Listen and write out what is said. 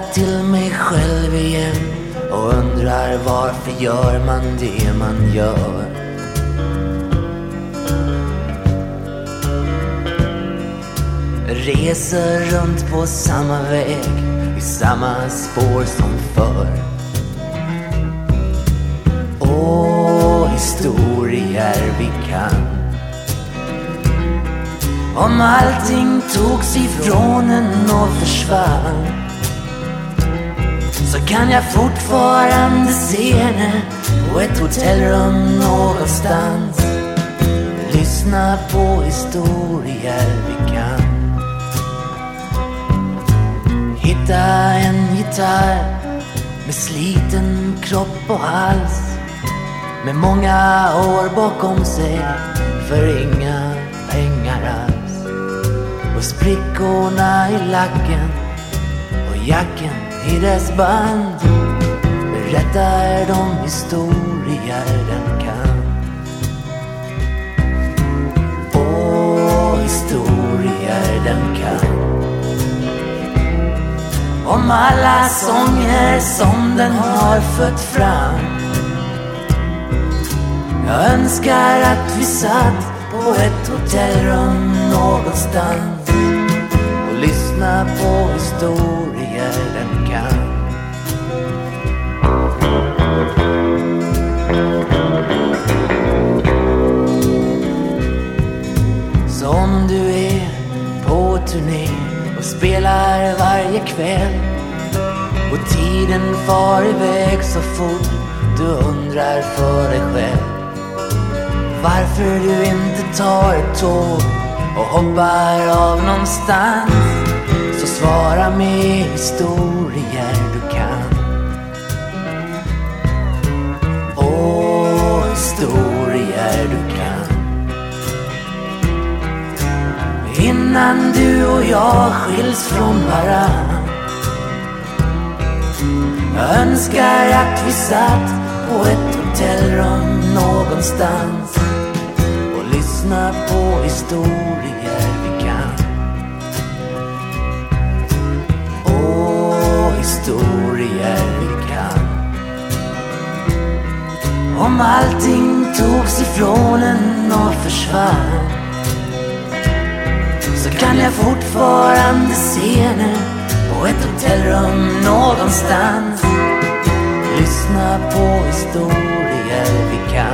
till mig själv igen och undrar varför gör man det man gör. Reser runt på samma väg, i samma spår som förr. Historier vi kan. Om allting togs ifrån en och försvann, så kan jag fortfarande se henne på ett hotellrum någonstans. Lyssna på historier vi kan. Hitta en gitarr med sliten kropp och hals, med många år bakom sig för inga pengar alls. Och sprickorna i lacken och jacken i dess band berättar de historier den kan. Historier den kan. Om alla sånger som den har fött fram. Jag önskar att vi satt på ett hotellrum någonstans och lyssna på historier den kan. Så om du är på turné och spelar varje kväll och tiden far iväg så fort, du undrar för dig själv varför du inte tar ett tåg och hoppar av någonstans, så svara med historier du kan. Historier du kan. Innan du och jag skiljs från varann, jag önskar att vi satt på ett hotellrum någonstans och lyssna på historier vi kan. Historier vi kan. Om allting togs ifrån en och försvann, så kan jag fortfarande se henne på ett hotellrum någonstans. Lyssna på historier vi kan.